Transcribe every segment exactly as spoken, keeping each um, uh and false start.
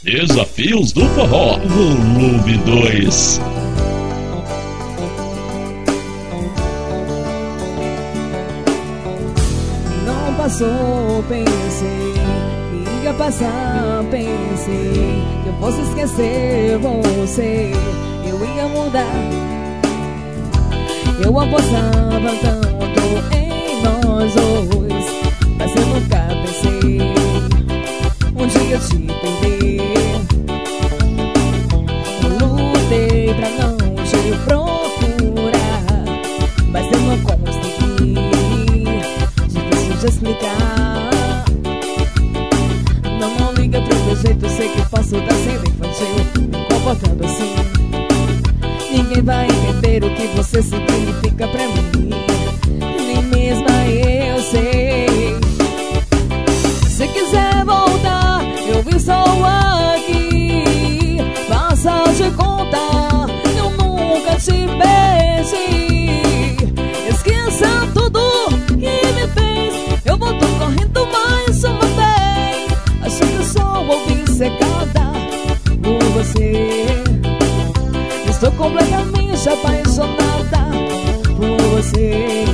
Desafios do Forró, volume dois. Não passou, pensei que ia passar, pensei que eu fosse esquecer você, eu ia mudar. Eu apostava tanto em nós dois, mas eu nunca pensei um dia te perder. Eu lutei pra não te procurar, mas eu não consegui. Difícil de explicar. Não, não liga pro meu jeito, sei que posso estar sendo infantil, me comportando assim. Ninguém vai entender o que você significa pra mim, nem mesmo eu sei. Se quiser voltar, eu estou aqui. Faça de conta, eu nunca te beijei. Esqueça tudo que me fez, eu volto correndo mais uma vez. Acho que eu só ouvi secada por você. Estou completamente apaixonada por você.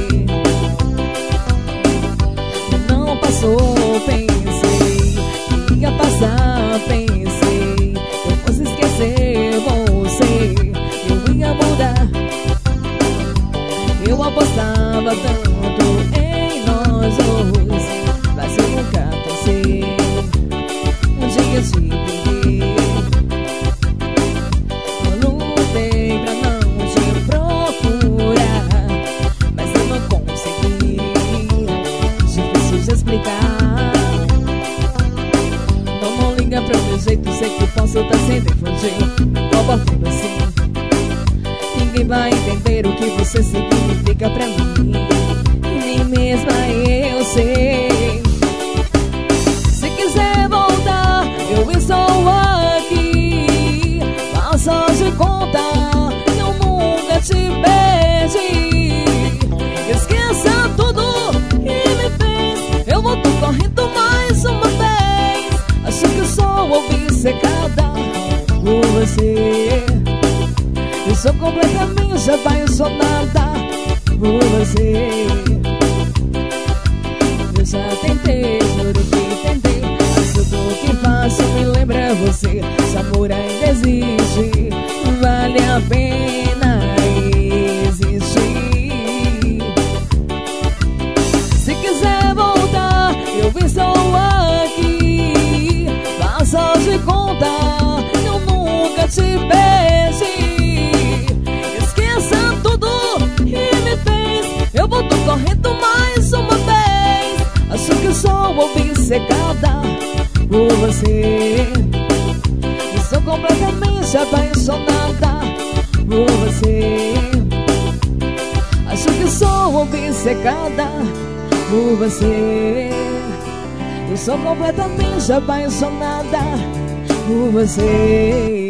Não passou, pensei que ia passar, pensei que eu fosse esquecer você, eu ia mudar. Eu apostava tanto em nós dois, mas eu nunca pensei um dia te perder. Eu lutei pra não te procurar, mas eu não consegui. Difícil de explicar. Não, não liga pro meu jeito, sei que posso estar sendo infantil, me comportando assim. Ninguém vai entender o que você significa pra mim, nem mesmo eu sei. Se quiser voltar, eu estou aqui. Faça de conta, eu nunca te beijei. Esqueça tudo que me fez, eu volto correndo mais uma vez. Acho que eu só ouvi secada por você. Eu sou completamente apaixonada por você. Eu já tentei, juro que tentei, mas tudo que faço me lembra você. Se amor ainda existe, vale a pena existir. Se quiser voltar, eu estou aqui. Faça de conta, eu nunca te beijei. Esqueça tudo que me fez, eu volto correndo mais uma vez. Acho que eu só ouvi secada por você. Eu sou completamente apaixonada por você. Acho que só ouvi secada por você. Eu sou completamente apaixonada por você.